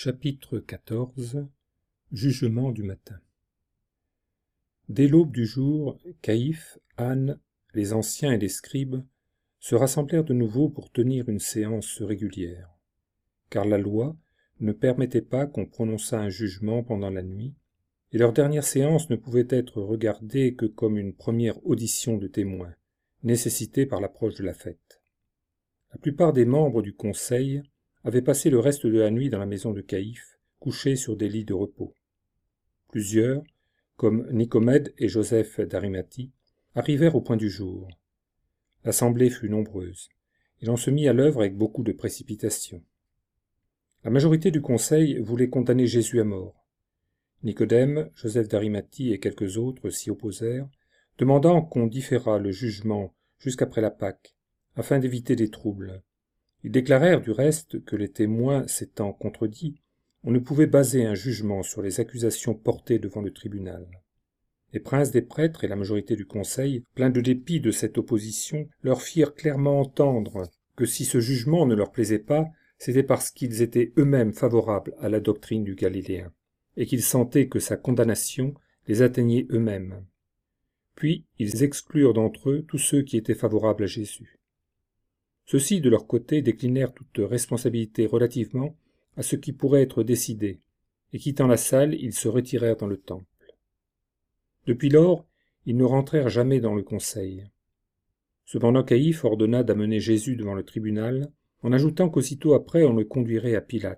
Chapitre 14 Jugement du matin. Dès l'aube du jour, Caïphe, Anne, les anciens et les scribes se rassemblèrent de nouveau pour tenir une séance régulière, car la loi ne permettait pas qu'on prononçât un jugement pendant la nuit, et leur dernière séance ne pouvait être regardée que comme une première audition de témoins, nécessitée par l'approche de la fête. La plupart des membres du conseil avaient passé le reste de la nuit dans la maison de Caïphe, couchés sur des lits de repos. Plusieurs, comme Nicomède et Joseph d'Arimathie, arrivèrent au point du jour. L'assemblée fut nombreuse, et l'on se mit à l'œuvre avec beaucoup de précipitation. La majorité du conseil voulait condamner Jésus à mort. Nicodème, Joseph d'Arimathie et quelques autres s'y opposèrent, demandant qu'on différât le jugement jusqu'après la Pâque, afin d'éviter des troubles. Ils déclarèrent du reste que les témoins s'étant contredits, on ne pouvait baser un jugement sur les accusations portées devant le tribunal. Les princes des prêtres et la majorité du conseil, pleins de dépit de cette opposition, leur firent clairement entendre que si ce jugement ne leur plaisait pas, c'était parce qu'ils étaient eux-mêmes favorables à la doctrine du Galiléen, et qu'ils sentaient que sa condamnation les atteignait eux-mêmes. Puis ils exclurent d'entre eux tous ceux qui étaient favorables à Jésus. Ceux-ci, de leur côté, déclinèrent toute responsabilité relativement à ce qui pourrait être décidé, et quittant la salle, ils se retirèrent dans le temple. Depuis lors, ils ne rentrèrent jamais dans le conseil. Cependant Caïphe ordonna d'amener Jésus devant le tribunal, en ajoutant qu'aussitôt après on le conduirait à Pilate.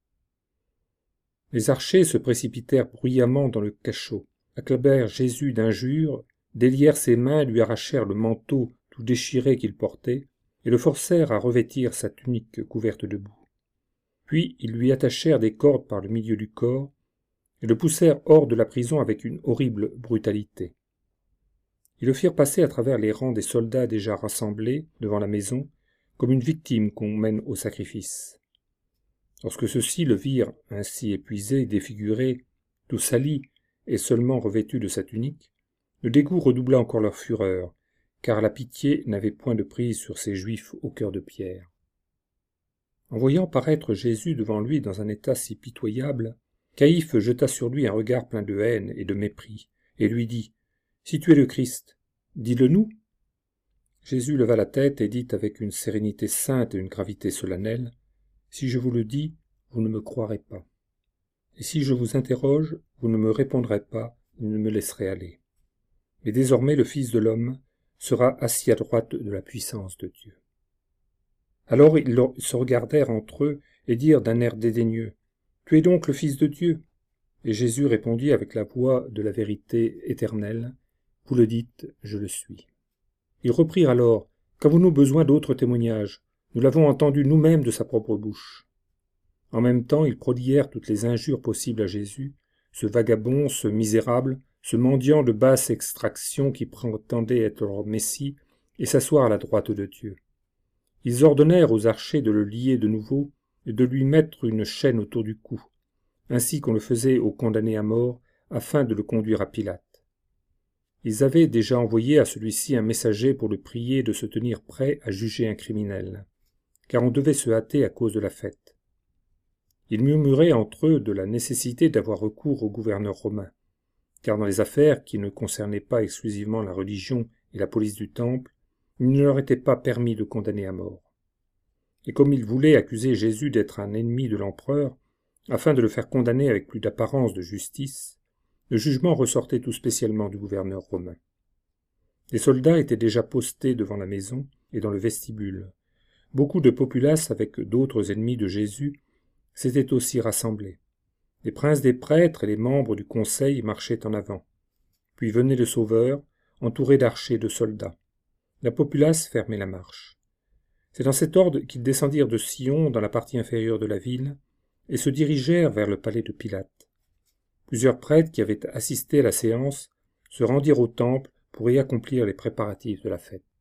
Les archers se précipitèrent bruyamment dans le cachot, accablèrent Jésus d'injures, délièrent ses mains et lui arrachèrent le manteau tout déchiré qu'il portait, et le forcèrent à revêtir sa tunique couverte de boue. Puis ils lui attachèrent des cordes par le milieu du corps, et le poussèrent hors de la prison avec une horrible brutalité. Ils le firent passer à travers les rangs des soldats déjà rassemblés devant la maison, comme une victime qu'on mène au sacrifice. Lorsque ceux-ci le virent ainsi épuisé, défiguré, tout sali, et seulement revêtu de sa tunique, le dégoût redoubla encore leur fureur, car la pitié n'avait point de prise sur ces Juifs au cœur de pierre. En voyant paraître Jésus devant lui dans un état si pitoyable, Caïphe jeta sur lui un regard plein de haine et de mépris, et lui dit « Si tu es le Christ, dis-le-nous » Jésus leva la tête et dit avec une sérénité sainte et une gravité solennelle « Si je vous le dis, vous ne me croirez pas. Et si je vous interroge, vous ne me répondrez pas, et ne me laisserez aller. Mais désormais le Fils de l'homme sera assis à droite de la puissance de Dieu. » Alors ils se regardèrent entre eux et dirent d'un air dédaigneux « Tu es donc le Fils de Dieu ?» Et Jésus répondit avec la voix de la vérité éternelle « Vous le dites, je le suis. » Ils reprirent alors « Qu'avons-nous besoin d'autres témoignages? Nous l'avons entendu nous-mêmes de sa propre bouche. » En même temps, ils prodiguèrent toutes les injures possibles à Jésus, ce vagabond, ce misérable, ce mendiant de basse extraction qui prétendait être leur Messie et s'asseoir à la droite de Dieu. Ils ordonnèrent aux archers de le lier de nouveau et de lui mettre une chaîne autour du cou, ainsi qu'on le faisait aux condamnés à mort, afin de le conduire à Pilate. Ils avaient déjà envoyé à celui-ci un messager pour le prier de se tenir prêt à juger un criminel, car on devait se hâter à cause de la fête. Ils murmuraient entre eux de la nécessité d'avoir recours au gouverneur romain, car dans les affaires qui ne concernaient pas exclusivement la religion et la police du temple, il ne leur était pas permis de condamner à mort. Et comme ils voulaient accuser Jésus d'être un ennemi de l'empereur, afin de le faire condamner avec plus d'apparence de justice, le jugement ressortait tout spécialement du gouverneur romain. Les soldats étaient déjà postés devant la maison et dans le vestibule. Beaucoup de populace avec d'autres ennemis de Jésus s'étaient aussi rassemblés. Les princes des prêtres et les membres du conseil marchaient en avant. Puis venait le Sauveur, entouré d'archers et de soldats. La populace fermait la marche. C'est dans cet ordre qu'ils descendirent de Sion dans la partie inférieure de la ville et se dirigèrent vers le palais de Pilate. Plusieurs prêtres qui avaient assisté à la séance se rendirent au temple pour y accomplir les préparatifs de la fête.